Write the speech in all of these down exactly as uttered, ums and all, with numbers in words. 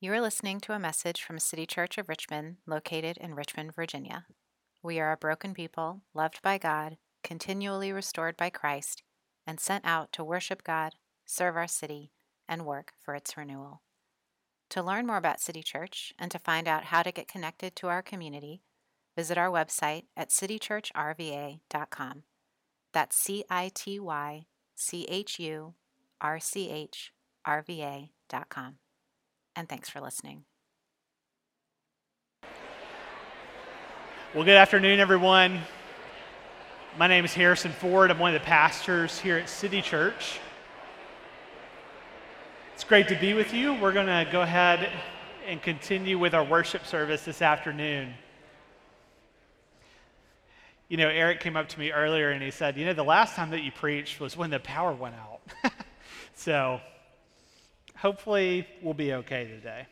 You are listening to a message from City Church of Richmond, located in Richmond, Virginia. We are a broken people, loved by God, continually restored by Christ, and sent out to worship God, serve our city, and work for its renewal. To learn more about City Church and to find out how to get connected to our community, visit our website at city church r v a dot com. That's C I T Y C H U R C H R V A dot com. And thanks for listening. Well, good afternoon, everyone. My name is Harrison Ford. I'm one of the pastors here at City Church. It's great to be with you. We're going to go ahead and continue with our worship service this afternoon. You know, Eric came up to me earlier and he said, you know, the last time that you preached was when the power went out. So hopefully we'll be okay today.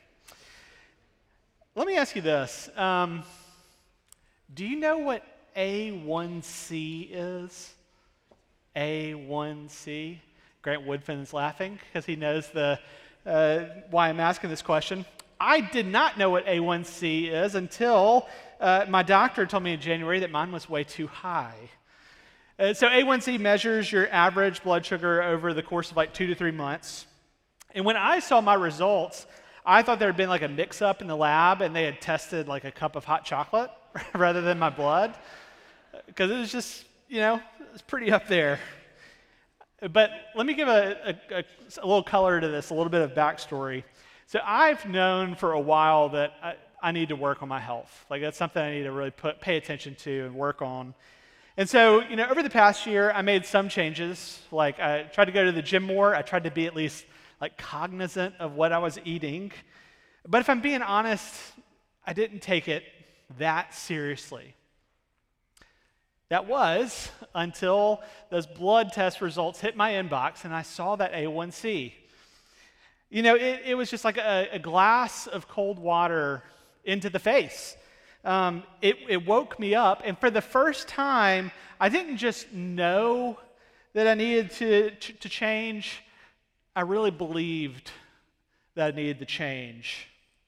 Let me ask you this. Um, do you know what A one C is? A one C? Grant Woodfin is laughing because he knows the uh, why I'm asking this question. I did not know what A one C is until uh, my doctor told me in January that mine was way too high. Uh, so A one C measures your average blood sugar over the course of like two to three months. And when I saw my results, I thought there had been like a mix-up in the lab and they had tested like a cup of hot chocolate rather than my blood, because it was just, you know, it's pretty up there. But let me give a, a, a, a little color to this, a little bit of backstory. So I've known for a while that I, I need to work on my health. Like that's something I need to really put pay attention to and work on. And so, you know, over the past year, I made some changes. Like I tried to go to the gym more. I tried to be at least like cognizant of what I was eating. But if I'm being honest, I didn't take it that seriously. That was until those blood test results hit my inbox and I saw that A one C. You know, it, it was just like a, a glass of cold water into the face. Um, it, it woke me up, and for the first time, I didn't just know that I needed to, to, to change. I really believed that I needed to change.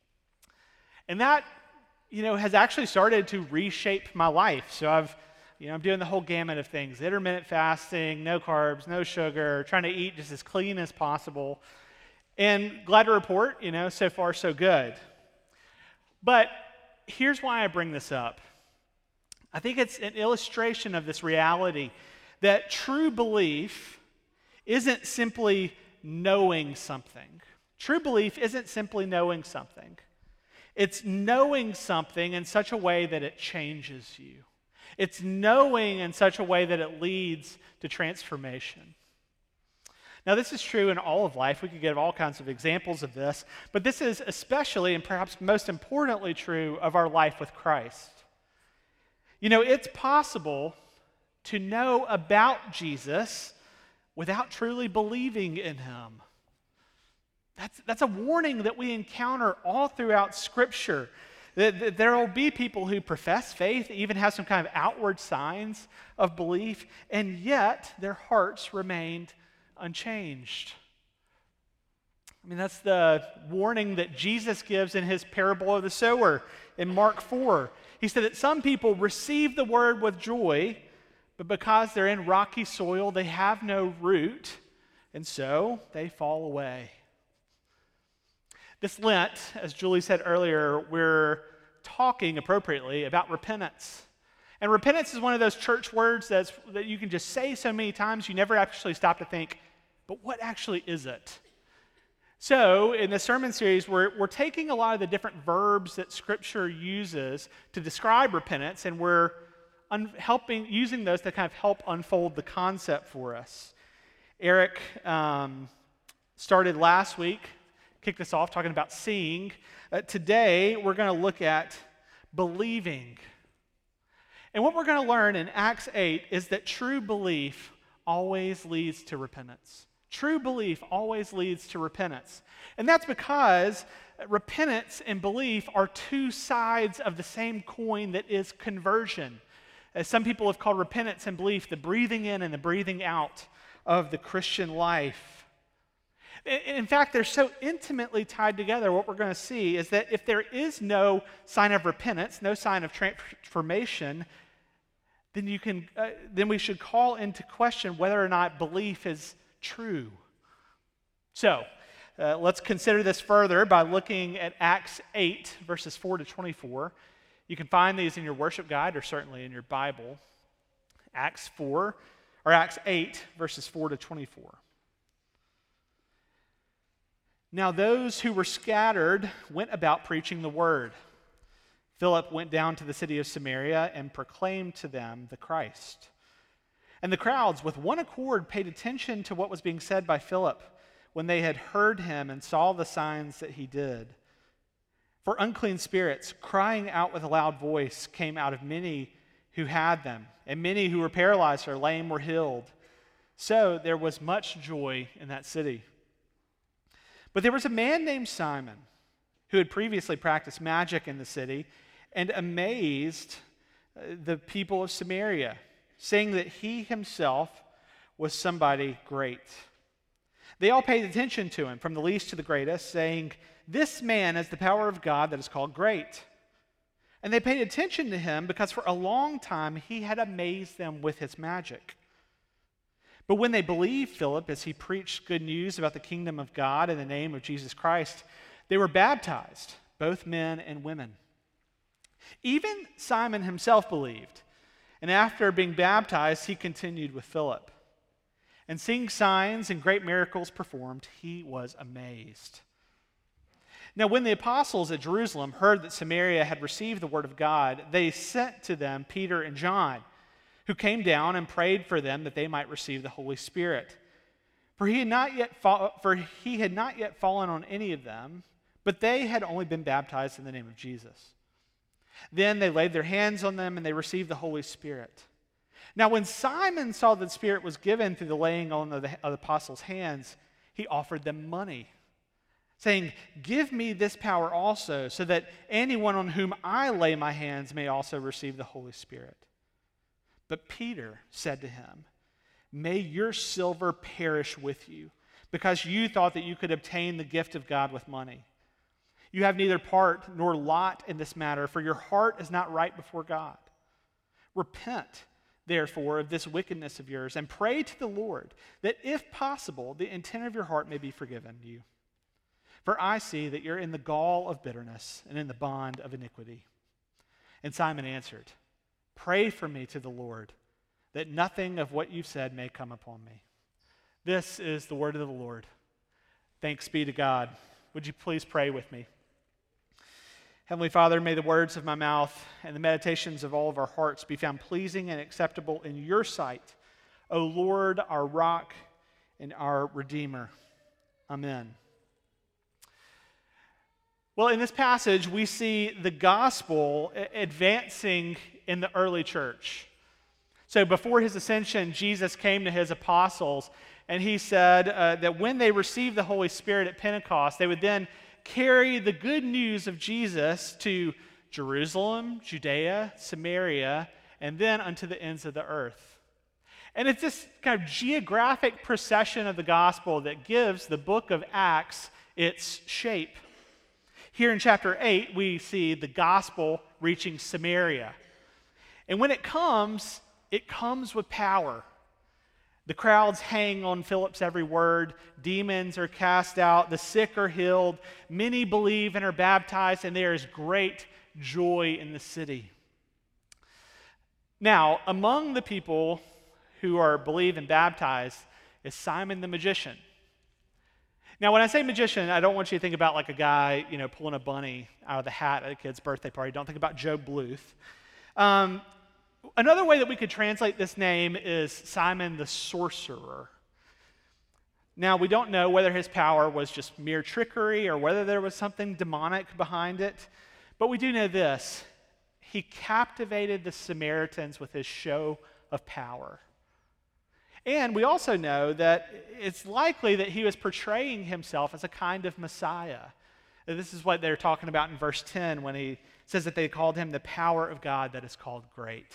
And that, you know, has actually started to reshape my life. So I've, you know, I'm doing the whole gamut of things: intermittent fasting, no carbs, no sugar, trying to eat just as clean as possible. And glad to report, you know, so far so good. But here's why I bring this up. I think it's an illustration of this reality that true belief isn't simply knowing something. True belief isn't simply knowing something. It's knowing something in such a way that it changes you. It's knowing in such a way that it leads to transformation. Now, this is true in all of life. We could give all kinds of examples of this, but this is especially and perhaps most importantly true of our life with Christ. You know, it's possible to know about Jesus without truly believing in him. That's, that's a warning that we encounter all throughout Scripture. That, that there will be people who profess faith, even have some kind of outward signs of belief, and yet their hearts remained unchanged. I mean, that's the warning that Jesus gives in his parable of the sower in Mark four. He said that some people receive the word with joy, but because they're in rocky soil, they have no root, and so they fall away. This Lent, as Julie said earlier, we're talking appropriately about repentance. And repentance is one of those church words that's, that you can just say so many times, you never actually stop to think, but what actually is it? So, in the sermon series, we're, we're taking a lot of the different verbs that Scripture uses to describe repentance, and we're un- helping using those to kind of help unfold the concept for us. Eric um, started last week, kicked us off talking about seeing. Uh, today, we're going to look at believing. And what we're going to learn in Acts eight is that true belief always leads to repentance. True belief always leads to repentance. And that's because repentance and belief are two sides of the same coin that is conversion. As some people have called repentance and belief the breathing in and the breathing out of the Christian life. In fact, they're so intimately tied together. What we're going to see is that if there is no sign of repentance, no sign of transformation, then you can, uh, then we should call into question whether or not belief is true. So, uh, let's consider this further by looking at Acts eight, verses four to twenty-four. You can find these in your worship guide or certainly in your Bible. Acts four, or Acts eight, verses four to twenty-four. Now those who were scattered went about preaching the word. Philip went down to the city of Samaria and proclaimed to them the Christ. And the crowds with one accord paid attention to what was being said by Philip when they had heard him and saw the signs that he did. For unclean spirits, crying out with a loud voice, came out of many who had them, and many who were paralyzed or lame were healed. So there was much joy in that city. But there was a man named Simon who had previously practiced magic in the city and amazed the people of Samaria, saying that he himself was somebody great. They all paid attention to him, from the least to the greatest, saying, "This man has the power of God that is called great." And they paid attention to him because for a long time he had amazed them with his magic. But when they believed Philip as he preached good news about the kingdom of God in the name of Jesus Christ, they were baptized, both men and women. Even Simon himself believed, and after being baptized, he continued with Philip. And seeing signs and great miracles performed, he was amazed. Now, when the apostles at Jerusalem heard that Samaria had received the word of God, they sent to them Peter and John, who came down and prayed for them that they might receive the Holy Spirit. For he had not yet fa- for he had not yet fallen on any of them, but they had only been baptized in the name of Jesus. Then they laid their hands on them and they received the Holy Spirit. Now, when Simon saw that the Spirit was given through the laying on of the, of the apostles' hands, he offered them money, saying, "Give me this power also, so that anyone on whom I lay my hands may also receive the Holy Spirit." But Peter said to him, "May your silver perish with you, because you thought that you could obtain the gift of God with money. You have neither part nor lot in this matter, for your heart is not right before God. Repent, therefore, of this wickedness of yours, and pray to the Lord, that if possible, the intent of your heart may be forgiven you. For I see that you're in the gall of bitterness and in the bond of iniquity." And Simon answered, "Pray for me to the Lord, that nothing of what you've said may come upon me." This is the word of the Lord. Thanks be to God. Would you please pray with me? Heavenly Father, may the words of my mouth and the meditations of all of our hearts be found pleasing and acceptable in your sight, O Lord, our rock and our Redeemer. Amen. Well, in this passage, we see the gospel advancing in the early church. So before his ascension, Jesus came to his apostles, and he said uh, that when they received the Holy Spirit at Pentecost, they would then carry the good news of Jesus to Jerusalem, Judea, Samaria, and then unto the ends of the earth. And it's this kind of geographic procession of the gospel that gives the book of Acts its shape. Here in chapter eight, we see the gospel reaching Samaria. And when it comes, it comes with power. The crowds hang on Philip's every word. Demons are cast out. The sick are healed. Many believe and are baptized, and there is great joy in the city. Now, among the people who are believed and baptized is Simon the magician. Now, when I say magician, I don't want you to think about like a guy, you know, pulling a bunny out of the hat at a kid's birthday party. Don't think about Joe Bluth. Um, another way that we could translate this name is Simon the sorcerer. Now, we don't know whether his power was just mere trickery or whether there was something demonic behind it, but we do know this. He captivated the Samaritans with his show of power. And we also know that it's likely that he was portraying himself as a kind of Messiah. This is what they're talking about in verse ten when he says that they called him the power of God that is called great.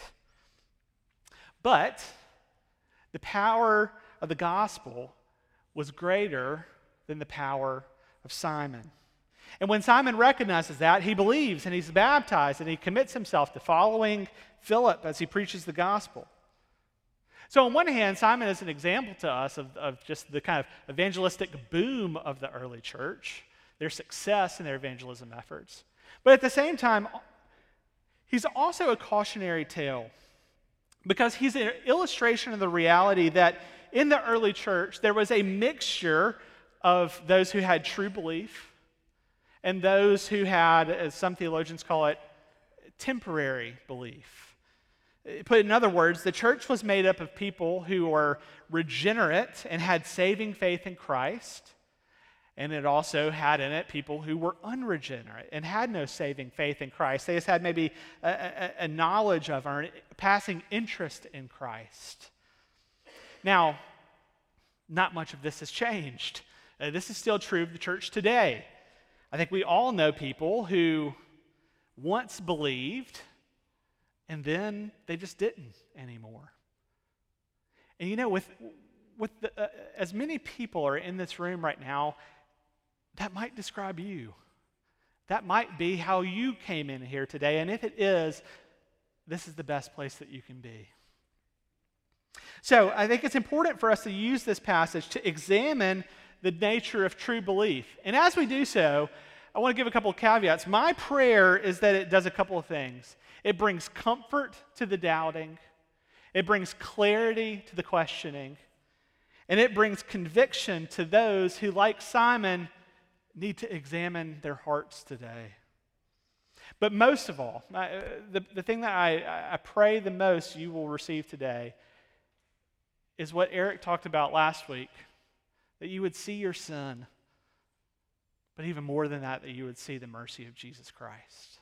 But the power of the gospel was greater than the power of Simon. And when Simon recognizes that, he believes and he's baptized and he commits himself to following Philip as he preaches the gospel. So on one hand, Simon is an example to us of, of just the kind of evangelistic boom of the early church, their success in their evangelism efforts. But at the same time, he's also a cautionary tale because he's an illustration of the reality that in the early church, there was a mixture of those who had true belief and those who had, as some theologians call it, temporary belief. Put in other words, the church was made up of people who were regenerate and had saving faith in Christ, and it also had in it people who were unregenerate and had no saving faith in Christ. They just had maybe a, a, a knowledge of or a passing interest in Christ. Now, not much of this has changed. Uh, this is still true of the church today. I think we all know people who once believed and then they just didn't anymore. And you know, with, with the, uh, as many people are in this room right now, that might describe you. That might be how you came in here today. And if it is, this is the best place that you can be. So I think it's important for us to use this passage to examine the nature of true belief. And as we do so, I want to give a couple of caveats. My prayer is that it does a couple of things. It brings comfort to the doubting, it brings clarity to the questioning, and it brings conviction to those who, like Simon, need to examine their hearts today. But most of all, I, the, the thing that I, I pray the most you will receive today is what Eric talked about last week, that you would see your sin, but even more than that, that you would see the mercy of Jesus Christ.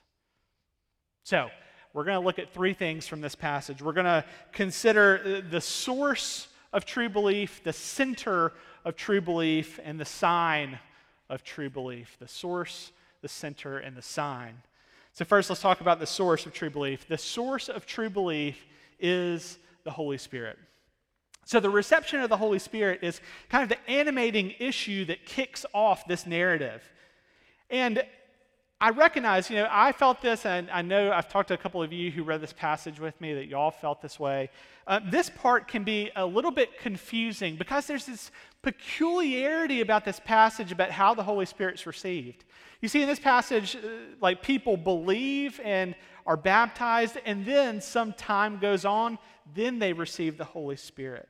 So, we're going to look at three things from this passage. We're going to consider the source of true belief, the center of true belief, and the sign of true belief. The source, the center, and the sign. So first, let's talk about the source of true belief. The source of true belief is the Holy Spirit. So the reception of the Holy Spirit is kind of the animating issue that kicks off this narrative. And I recognize, you know, I felt this, and I know I've talked to a couple of you who read this passage with me that you all felt this way. Uh, this part can be a little bit confusing because there's this peculiarity about this passage about how the Holy Spirit's received. You see, in this passage, uh, like people believe and are baptized, and then some time goes on, then they receive the Holy Spirit.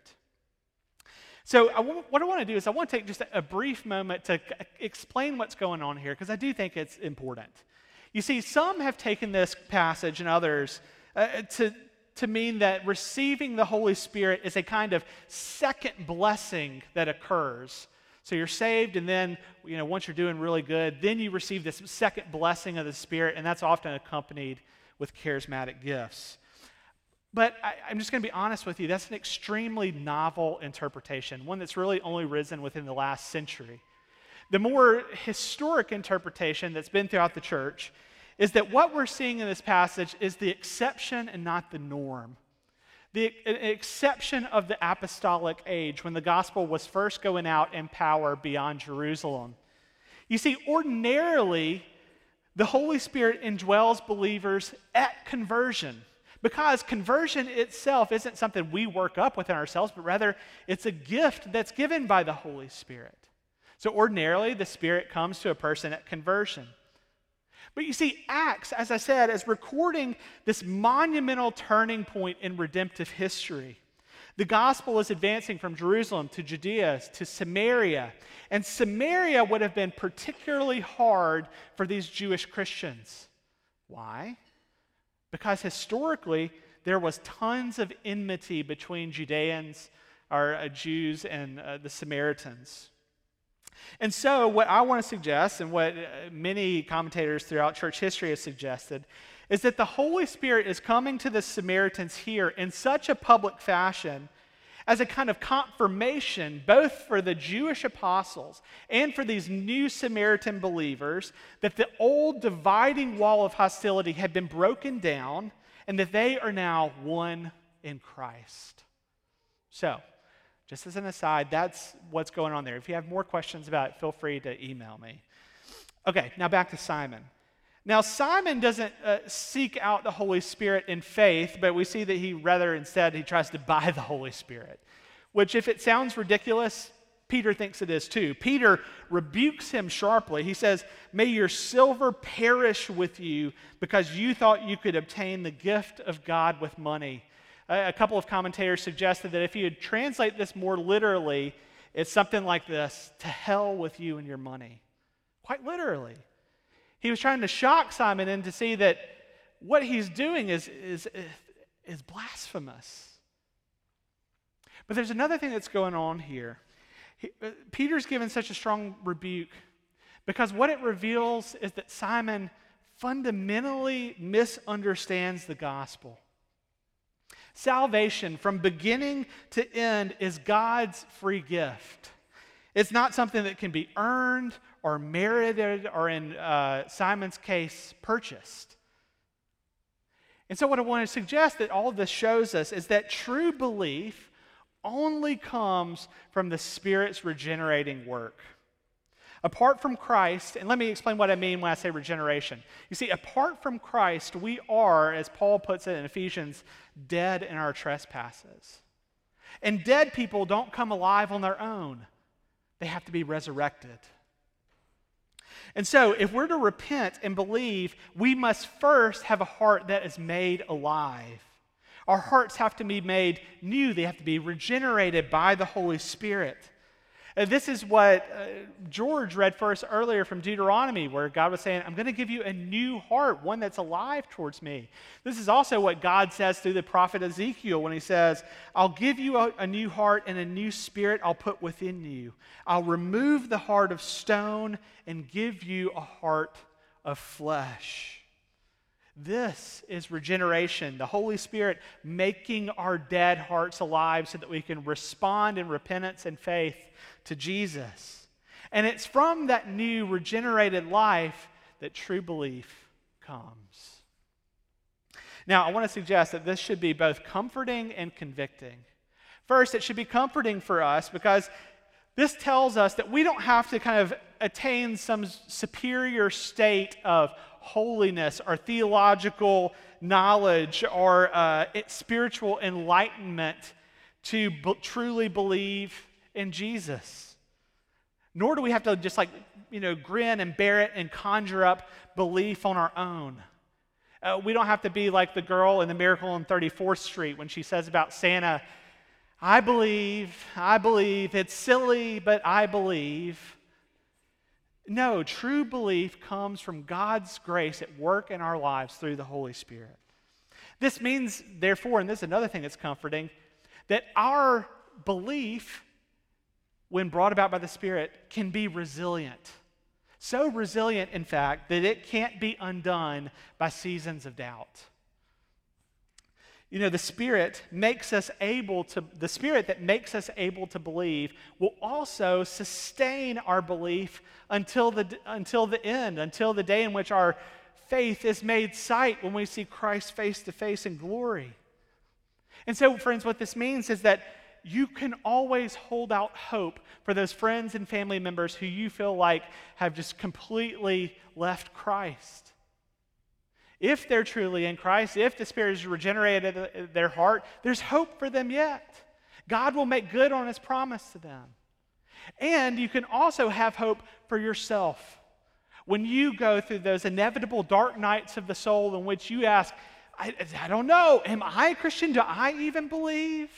So I w- what I want to do is I want to take just a, a brief moment to c- explain what's going on here, because I do think it's important. You see, some have taken this passage and others uh, to, to mean that receiving the Holy Spirit is a kind of second blessing that occurs. So you're saved, and then, you know, once you're doing really good, then you receive this second blessing of the Spirit, and that's often accompanied with charismatic gifts. But I, I'm just going to be honest with you, that's an extremely novel interpretation, one that's really only risen within the last century. The more historic interpretation that's been throughout the church is that what we're seeing in this passage is the exception and not the norm. The exception of the apostolic age when the gospel was first going out in power beyond Jerusalem. You see, ordinarily, the Holy Spirit indwells believers at conversion. Because conversion itself isn't something we work up within ourselves, but rather it's a gift that's given by the Holy Spirit. So ordinarily, the Spirit comes to a person at conversion. But you see, Acts, as I said, is recording this monumental turning point in redemptive history. The gospel is advancing from Jerusalem to Judea to Samaria. And Samaria would have been particularly hard for these Jewish Christians. Why? Because historically, there was tons of enmity between Judeans, or uh, Jews, and uh, the Samaritans. And so what I want to suggest, and what uh, many commentators throughout church history have suggested, is that the Holy Spirit is coming to the Samaritans here in such a public fashion as a kind of confirmation, both for the Jewish apostles and for these new Samaritan believers, that the old dividing wall of hostility had been broken down and that they are now one in Christ. So, Just as an aside, that's what's going on there. If you have more questions about it, feel free to email me. Okay, now back to Simon. Now, Simon doesn't uh, seek out the Holy Spirit in faith, but we see that he rather instead, he tries to buy the Holy Spirit, which if it sounds ridiculous, Peter thinks it is too. Peter rebukes him sharply. He says, "May your silver perish with you because you thought you could obtain the gift of God with money." A couple of commentators suggested that if you would translate this more literally, it's something like this: to hell with you and your money. Quite literally. He was trying to shock Simon and to see that what he's doing is, is, is blasphemous. But there's another thing that's going on here. He, uh, Peter's given such a strong rebuke because what it reveals is that Simon fundamentally misunderstands the gospel. Salvation from beginning to end is God's free gift. It's not something that can be earned or merited or, in uh, Simon's case, purchased. And so what I want to suggest that all of this shows us is that true belief only comes from the Spirit's regenerating work. Apart from Christ, and let me explain what I mean when I say regeneration. You see, apart from Christ, we are, as Paul puts it in Ephesians, dead in our trespasses. And dead people don't come alive on their own. They have to be resurrected. And so, if we're to repent and believe, we must first have a heart that is made alive. Our hearts have to be made new. They have to be regenerated by the Holy Spirit. Uh, this is what uh, George read for us earlier from Deuteronomy, where God was saying, "I'm going to give you a new heart, one that's alive towards me." This is also what God says through the prophet Ezekiel when he says, "I'll give you a, a new heart and a new spirit I'll put within you. I'll remove the heart of stone and give you a heart of flesh." This is regeneration, the Holy Spirit making our dead hearts alive so that we can respond in repentance and faith to Jesus. And it's from that new regenerated life that true belief comes. Now, I want to suggest that this should be both comforting and convicting. First, it should be comforting for us because this tells us that we don't have to kind of attain some superior state of holiness or theological knowledge or uh, spiritual enlightenment to b- truly believe in Jesus. Nor do we have to just like, you know, grin and bear it and conjure up belief on our own. Uh, we don't have to be like the girl in The Miracle on thirty-fourth Street when she says about Santa, "I believe, I believe, it's silly, but I believe." No, true belief comes from God's grace at work in our lives through the Holy Spirit. This means, therefore, and this is another thing that's comforting, that our belief, when brought about by the Spirit, can be resilient. So resilient, in fact, that it can't be undone by seasons of doubt. You know, the Spirit makes us able to, the Spirit that makes us able to believe will also sustain our belief until the, until the end, until the day in which our faith is made sight when we see Christ face to face in glory. And so, friends, what this means is that you can always hold out hope for those friends and family members who you feel like have just completely left Christ. If they're truly in Christ, if the Spirit has regenerated their heart, there's hope for them yet. God will make good on His promise to them. And you can also have hope for yourself. When you go through those inevitable dark nights of the soul in which you ask, I, I don't know, am I a Christian? Do I even believe?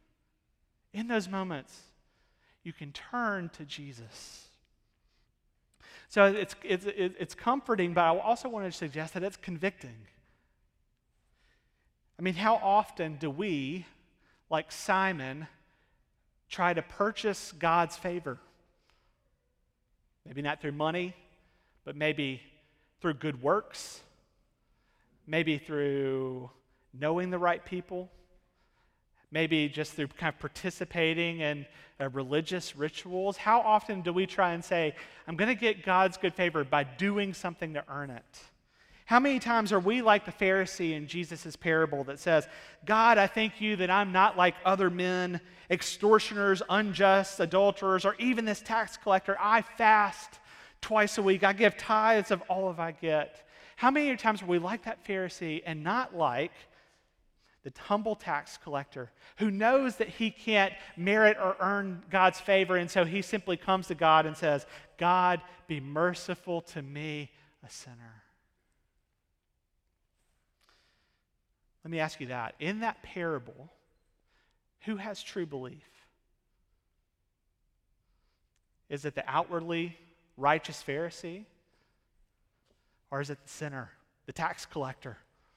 In those moments, you can turn to Jesus. So it's, it's, it's comforting, but I also want to suggest that it's convicting. I mean, how often do we, like Simon, try to purchase God's favor? Maybe not through money, but maybe through good works, maybe through knowing the right people, maybe just through kind of participating in uh, religious rituals. How often do we try and say, I'm going to get God's good favor by doing something to earn it? How many times are we like the Pharisee in Jesus' parable that says, God, I thank you that I'm not like other men, extortioners, unjust, adulterers, or even this tax collector. I fast twice a week. I give tithes of all of I get. How many times are we like that Pharisee and not like the humble tax collector who knows that he can't merit or earn God's favor, and so he simply comes to God and says, God, be merciful to me, a sinner. Let me ask you that. In that parable, who has true belief? Is it the outwardly righteous Pharisee? Or is it the sinner, the tax collector?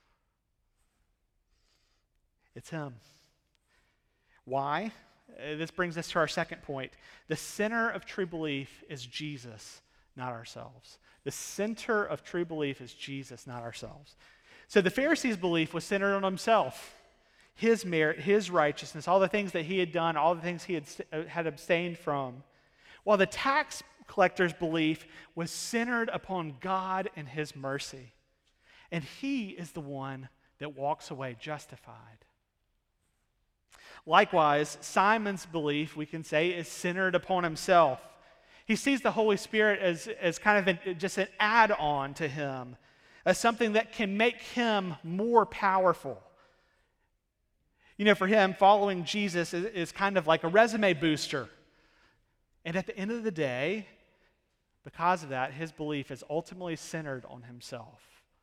It's him. Why? Uh, This brings us to our second point. The center of true belief is Jesus, not ourselves. The center of true belief is Jesus, not ourselves. So the Pharisee's belief was centered on himself, his merit, his righteousness, all the things that he had done, all the things he had, uh, had abstained from. While the tax collector's belief was centered upon God and his mercy. And he is the one that walks away justified. Likewise, Simon's belief, we can say, is centered upon himself. He sees the Holy Spirit as, as kind of an, just an add-on to him, as something that can make him more powerful. You know, for him, following Jesus is, is kind of like a resume booster. And at the end of the day, because of that, his belief is ultimately centered on himself.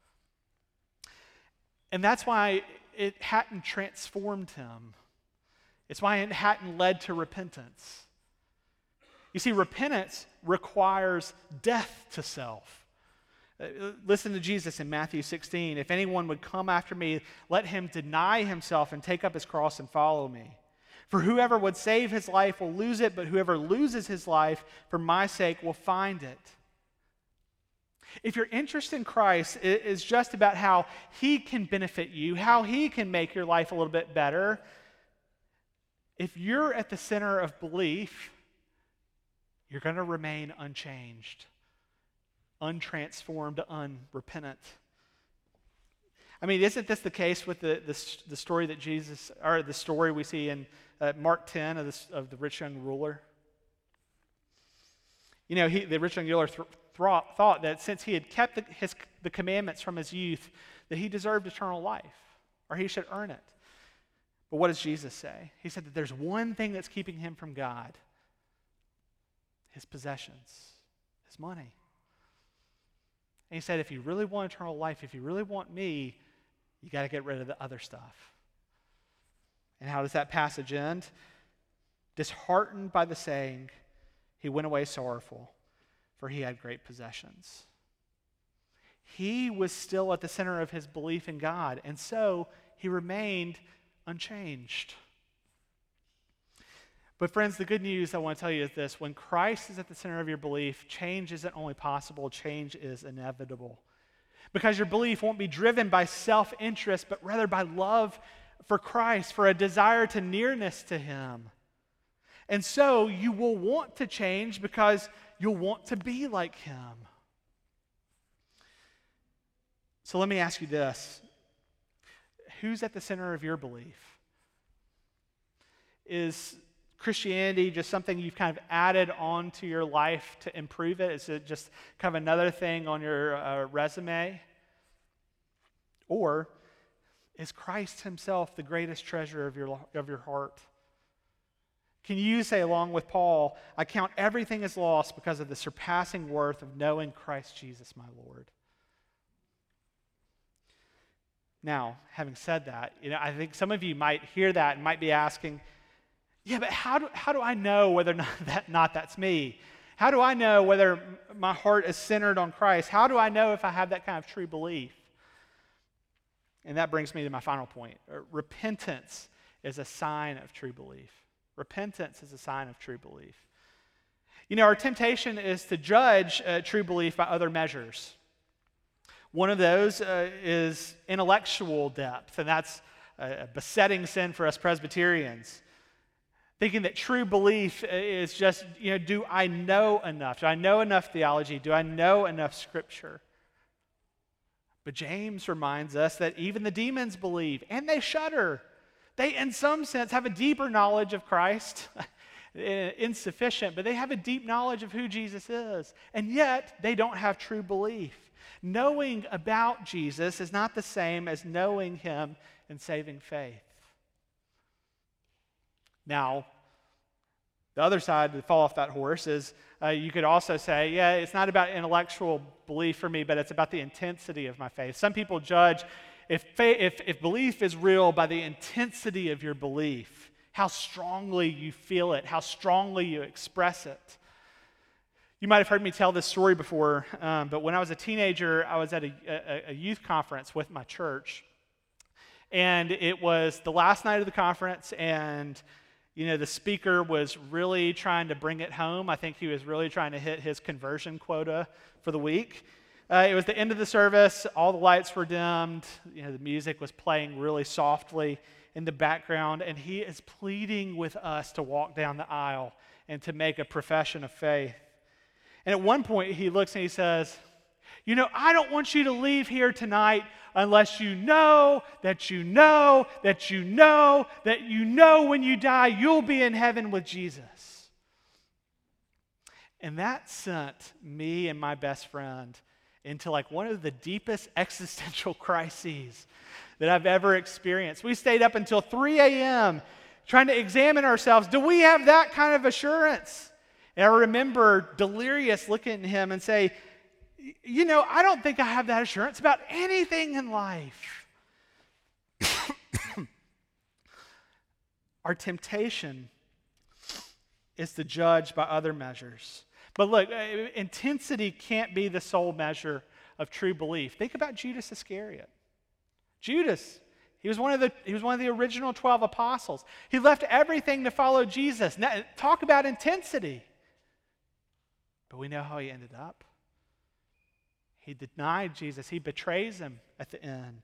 And that's why it hadn't transformed him. It's why it hadn't led to repentance. You see, repentance requires death to self. Listen to Jesus in Matthew sixteen. If anyone would come after me, let him deny himself and take up his cross and follow me. For whoever would save his life will lose it, but whoever loses his life for my sake will find it. If your interest in Christ is just about how he can benefit you, how he can make your life a little bit better, if you're at the center of belief, you're going to remain unchanged, untransformed, unrepentant. I mean, isn't this the case with the, the, the story that Jesus, or the story we see in uh, Mark ten of, this, of the rich young ruler? You know, he, the rich young ruler th- th- thought that since he had kept the, his, the commandments from his youth, that he deserved eternal life, or he should earn it. But what does Jesus say? He said that there's one thing that's keeping him from God: his possessions, his money. And he said, if you really want eternal life, if you really want me, you got to get rid of the other stuff. And how does that passage end? Disheartened by the saying, he went away sorrowful, for he had great possessions. He was still at the center of his belief in God, and so he remained unchanged. But friends, the good news I want to tell you is this: when Christ is at the center of your belief, change isn't only possible, change is inevitable. Because your belief won't be driven by self-interest, but rather by love for Christ, for a desire to nearness to him. And so you will want to change because you'll want to be like him. So let me ask you this: who's at the center of your belief? Is Christianity just something you've kind of added on to your life to improve it? Is it just kind of another thing on your uh, resume? Or is Christ himself the greatest treasure of your, of your heart? Can you say, along with Paul, I count everything as lost because of the surpassing worth of knowing Christ Jesus my Lord? Now, having said that, you know, I think some of you might hear that and might be asking, yeah, but how do, how do I know whether or not, that, not that's me? How do I know whether my heart is centered on Christ? How do I know if I have that kind of true belief? And that brings me to my final point. Repentance is a sign of true belief. Repentance is a sign of true belief. You know, our temptation is to judge uh, true belief by other measures. One of those uh, is intellectual depth, and that's a besetting sin for us Presbyterians. Thinking that true belief is just, you know, do I know enough? Do I know enough theology? Do I know enough Scripture? But James reminds us that even the demons believe, and they shudder. They, in some sense, have a deeper knowledge of Christ. Insufficient, but they have a deep knowledge of who Jesus is. And yet, they don't have true belief. Knowing about Jesus is not the same as knowing him in saving faith. Now, the other side to fall off that horse is uh, you could also say, yeah, it's not about intellectual belief for me, but it's about the intensity of my faith. Some people judge if, fa- if, if belief is real by the intensity of your belief, how strongly you feel it, how strongly you express it. You might have heard me tell this story before, um, but when I was a teenager, I was at a, a, a youth conference with my church. And it was the last night of the conference, and you know, the speaker was really trying to bring it home. I think he was really trying to hit his conversion quota for the week. Uh, it was the end of the service. All the lights were dimmed. You know, the music was playing really softly in the background, and he is pleading with us to walk down the aisle and to make a profession of faith. And at one point, he looks and he says, you know, I don't want you to leave here tonight unless you know that you know that you know that you know when you die you'll be in heaven with Jesus. And that sent me and my best friend into like one of the deepest existential crises that I've ever experienced. We stayed up until three a.m. trying to examine ourselves. Do we have that kind of assurance? And I remember delirious looking at him and say, you know, I don't think I have that assurance about anything in life. Our temptation is to judge by other measures. But look, intensity can't be the sole measure of true belief. Think about Judas Iscariot. Judas, he was one of the he was one of the original twelve apostles. He left everything to follow Jesus. Now, talk about intensity. But we know how he ended up. He denied Jesus. He betrays him at the end.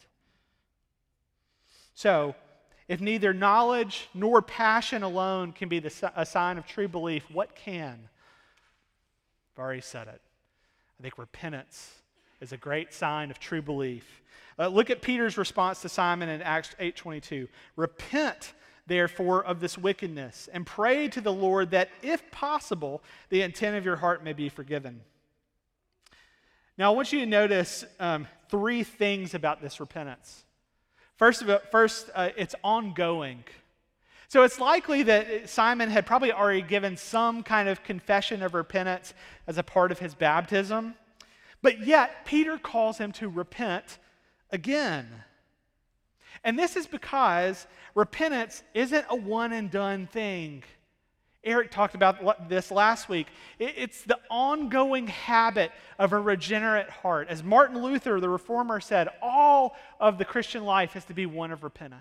So, if neither knowledge nor passion alone can be the, a sign of true belief, what can? I've already said it. I think repentance is a great sign of true belief. Uh, look at Peter's response to Simon in Acts eight twenty-two. Repent, therefore, of this wickedness, and pray to the Lord that, if possible, the intent of your heart may be forgiven. Now, I want you to notice um, three things about this repentance. First of all, first, uh, it's ongoing. So it's likely that Simon had probably already given some kind of confession of repentance as a part of his baptism, but yet Peter calls him to repent again. And this is because repentance isn't a one and done thing. Eric talked about this last week. It's the ongoing habit of a regenerate heart. As Martin Luther, the reformer, said, all of the Christian life has to be one of repentance.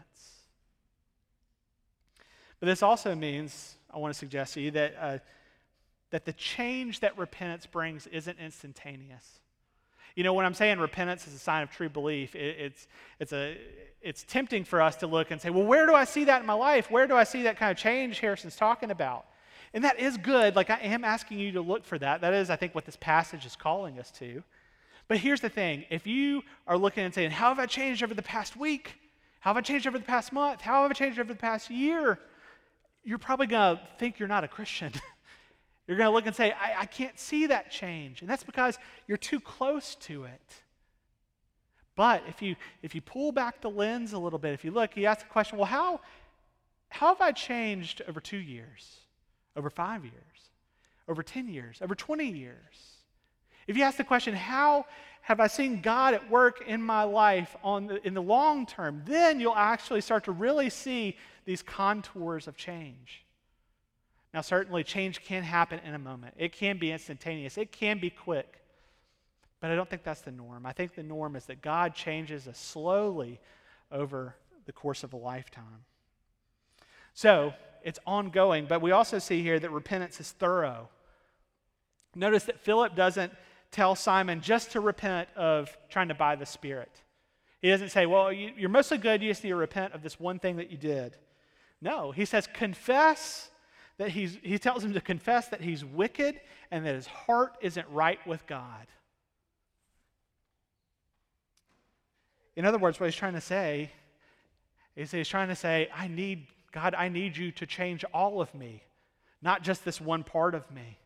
But this also means, I want to suggest to you, that, uh, that the change that repentance brings isn't instantaneous. You know, when I'm saying repentance is a sign of true belief, it, it's, it's, a, it's tempting for us to look and say, well, where do I see that in my life? Where do I see that kind of change Harrison's talking about? And that is good. Like, I am asking you to look for that. That is, I think, what this passage is calling us to. But here's the thing. If you are looking and saying, how have I changed over the past week? How have I changed over the past month? How have I changed over the past year? You're probably going to think you're not a Christian. You're going to look and say, I, I can't see that change. And that's because you're too close to it. But if you if you pull back the lens a little bit, if you look, you ask the question, well, how, how have I changed over two years? Over five years, over ten years, over twenty years. If you ask the question, how have I seen God at work in my life on the, in the long term, then you'll actually start to really see these contours of change. Now, certainly change can happen in a moment. It can be instantaneous. It can be quick. But I don't think that's the norm. I think the norm is that God changes us slowly over the course of a lifetime. So, it's ongoing, but we also see here that repentance is thorough. Notice that Philip doesn't tell Simon just to repent of trying to buy the Spirit. He doesn't say, well, you're mostly good, you just need to repent of this one thing that you did. No, he says confess that he's, he tells him to confess that he's wicked and that his heart isn't right with God. In other words, what he's trying to say is he's trying to say, I need, God, I need you to change all of me, not just this one part of me.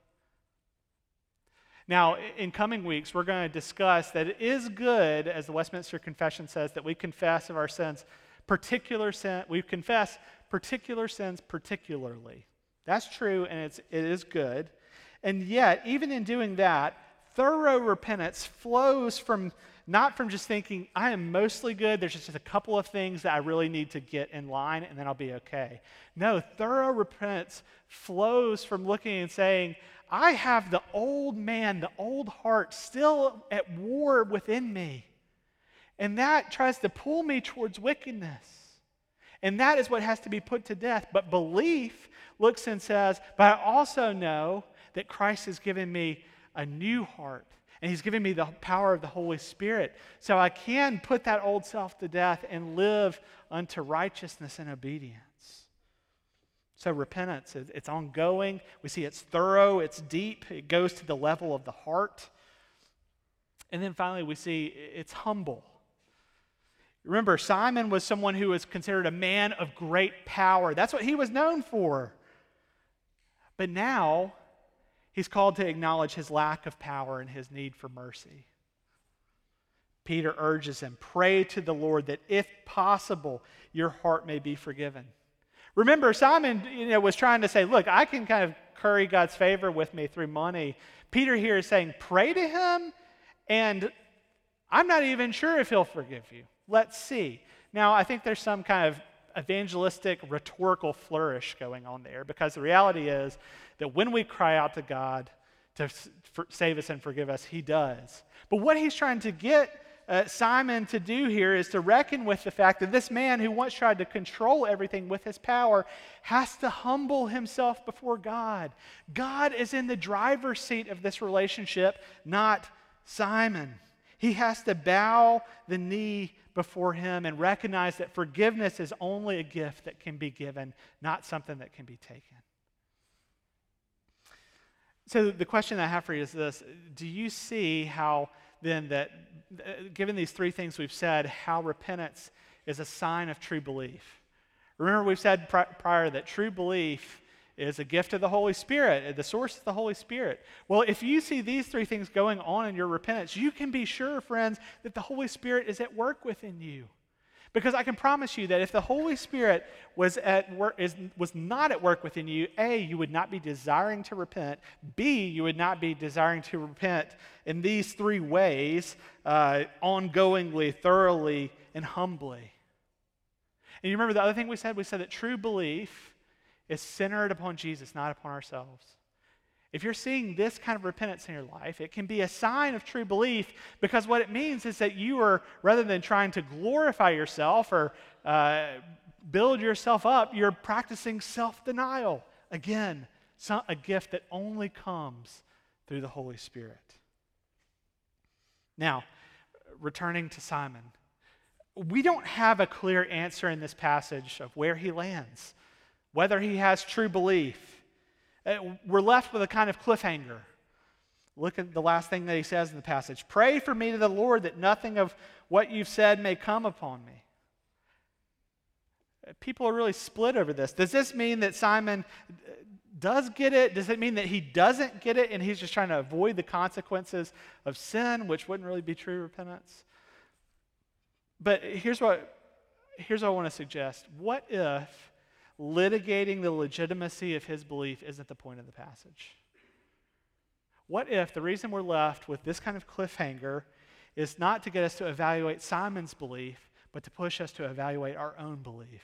Now, in coming weeks, we're going to discuss that it is good, as the Westminster Confession says, that we confess of our sins, particular sin, we confess particular sins particularly. That's true, and it's, it is good. And yet, even in doing that, thorough repentance flows from not from just thinking, I am mostly good, there's just a couple of things that I really need to get in line, and then I'll be okay. No, thorough repentance flows from looking and saying, I have the old man, the old heart still at war within me. And that tries to pull me towards wickedness. And that is what has to be put to death. But belief looks and says, but I also know that Christ has given me a new heart. And he's given me the power of the Holy Spirit. So I can put that old self to death and live unto righteousness and obedience. So repentance, it's ongoing. We see it's thorough, it's deep. It goes to the level of the heart. And then finally we see it's humble. Remember, Simon was someone who was considered a man of great power. That's what he was known for. But now he's called to acknowledge his lack of power and his need for mercy. Peter urges him, pray to the Lord that if possible, your heart may be forgiven. Remember, Simon you know, was trying to say, look, I can kind of curry God's favor with me through money. Peter here is saying, pray to him, and I'm not even sure if he'll forgive you. Let's see. Now, I think there's some kind of evangelistic, rhetorical flourish going on there, because the reality is that when we cry out to God to save us and forgive us, he does. But what he's trying to get Uh, Simon to do here is to reckon with the fact that this man who once tried to control everything with his power has to humble himself before God. God is in the driver's seat of this relationship, not Simon. He has to bow the knee before him and recognize that forgiveness is only a gift that can be given, not something that can be taken. So the question I have for you is this: do you see how then that, given these three things we've said, how repentance is a sign of true belief? Remember, we've said pri- prior that true belief is a gift of the Holy Spirit, the source of the Holy Spirit. Well, if you see these three things going on in your repentance, you can be sure, friends, that the Holy Spirit is at work within you. Because I can promise you that if the Holy Spirit was at work, is, was not at work within you, A, you would not be desiring to repent. B, you would not be desiring to repent in these three ways, uh, ongoingly, thoroughly, and humbly. And you remember the other thing we said? We said that true belief is centered upon Jesus, not upon ourselves. If you're seeing this kind of repentance in your life, it can be a sign of true belief, because what it means is that you are, rather than trying to glorify yourself or uh, build yourself up, you're practicing self-denial. Again, some, a gift that only comes through the Holy Spirit. Now, returning to Simon, we don't have a clear answer in this passage of where he lands, whether he has true belief. We're left with a kind of cliffhanger. Look at the last thing that he says in the passage. Pray for me to the Lord that nothing of what you've said may come upon me. People are really split over this. Does this mean that Simon does get it? Does it mean that he doesn't get it and he's just trying to avoid the consequences of sin, which wouldn't really be true repentance? But here's what, here's what I want to suggest. What if litigating the legitimacy of his belief isn't the point of the passage? What if the reason we're left with this kind of cliffhanger is not to get us to evaluate Simon's belief, but to push us to evaluate our own belief?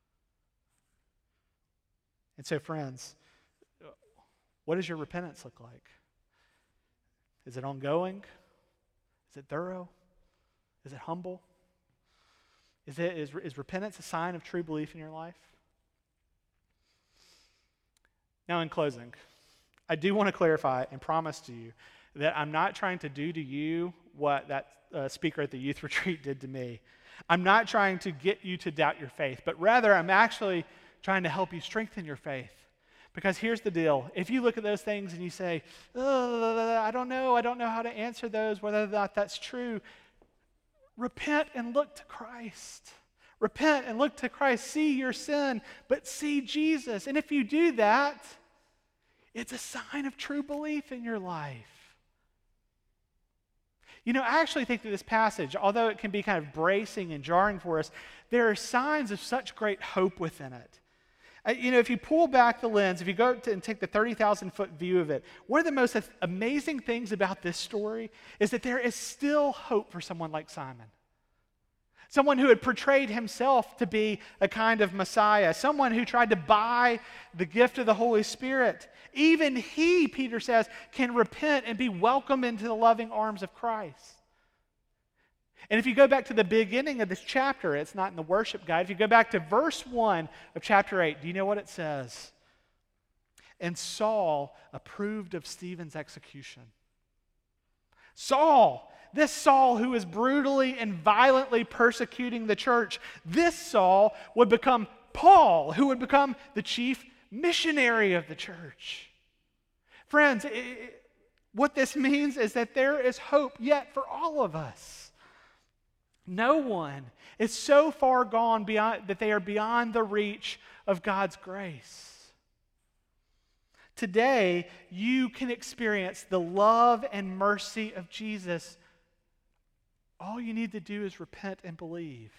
And so, friends, what does your repentance look like? Is it ongoing? Is it thorough? Is it humble? Is, it, is, is repentance a sign of true belief in your life? Now, in closing, I do want to clarify and promise to you that I'm not trying to do to you what that uh, speaker at the youth retreat did to me. I'm not trying to get you to doubt your faith, but rather I'm actually trying to help you strengthen your faith. Because here's the deal. If you look at those things and you say, oh, I don't know, I don't know how to answer those, whether or not that's true, repent and look to Christ. Repent and look to Christ. See your sin, but see Jesus. And if you do that, it's a sign of true belief in your life. You know, I actually think that this passage, although it can be kind of bracing and jarring for us, there are signs of such great hope within it. Uh, you know, if you pull back the lens, if you go to and take the thirty thousand foot view of it, one of the most amazing things about this story is that there is still hope for someone like Simon. Someone who had portrayed himself to be a kind of Messiah, someone who tried to buy the gift of the Holy Spirit. Even he, Peter says, can repent and be welcomed into the loving arms of Christ. And if you go back to the beginning of this chapter, it's not in the worship guide. If you go back to verse one of chapter eight, do you know what it says? And Saul approved of Stephen's execution. Saul, this Saul who is brutally and violently persecuting the church, this Saul would become Paul, who would become the chief missionary of the church. Friends, it, what this means is that there is hope yet for all of us. No one is so far gone beyond that they are beyond the reach of God's grace. Today, you can experience the love and mercy of Jesus. All you need to do is repent and believe.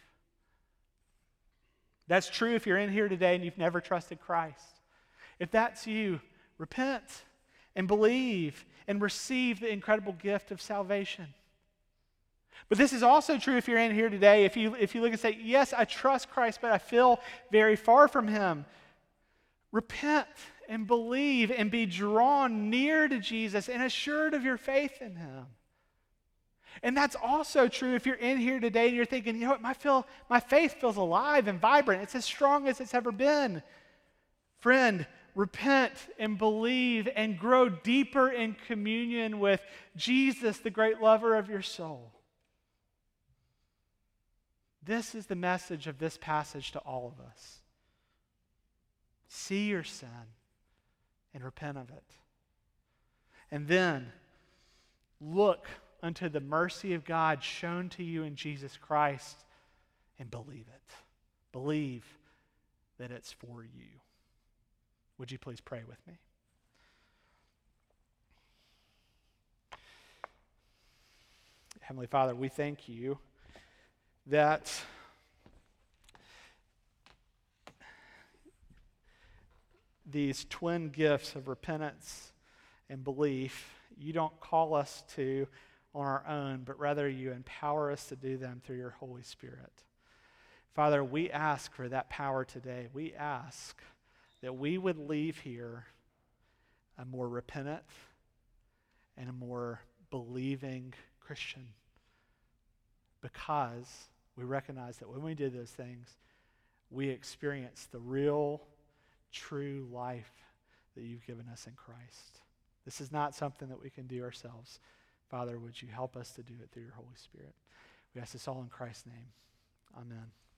That's true if you're in here today and you've never trusted Christ. If that's you, repent and believe and receive the incredible gift of salvation. But this is also true if you're in here today, if you, if you look and say, yes, I trust Christ, but I feel very far from Him. Repent and believe and be drawn near to Jesus and assured of your faith in Him. And that's also true if you're in here today and you're thinking, you know what, my, feel, my faith feels alive and vibrant. It's as strong as it's ever been. Friend, repent and believe and grow deeper in communion with Jesus, the great lover of your soul. This is the message of this passage to all of us. See your sin and repent of it. And then look unto the mercy of God shown to you in Jesus Christ and believe it. Believe that it's for you. Would you please pray with me? Heavenly Father, we thank you that these twin gifts of repentance and belief, you don't call us to on our own, but rather you empower us to do them through your Holy Spirit. Father, we ask for that power today. We ask that we would leave here a more repentant and a more believing Christian, because we recognize that when we do those things, we experience the real, true life that you've given us in Christ. This is not something that we can do ourselves. Father, would you help us to do it through your Holy Spirit? We ask this all in Christ's name. Amen.